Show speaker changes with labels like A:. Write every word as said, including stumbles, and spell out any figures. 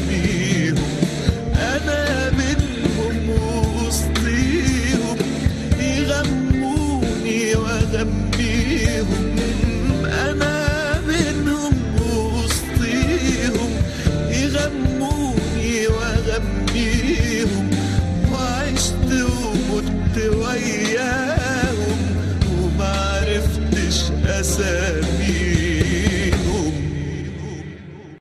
A: بيهم، أنا منهم ووسطيهم، يغموني وأغنيهم. أنا منهم ووسطيهم، يغموني وأغنيهم، وعشت ومت وياهم.